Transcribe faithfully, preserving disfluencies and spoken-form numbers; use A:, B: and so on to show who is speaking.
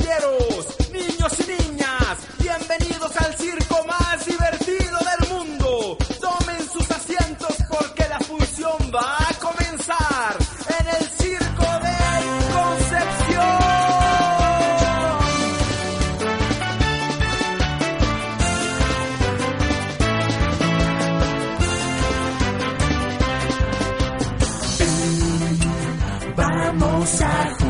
A: caballeros, niños y niñas, bienvenidos al circo más divertido del mundo. Tomen sus asientos porque la función va a comenzar en el circo de Concepción. Vamos a jugar.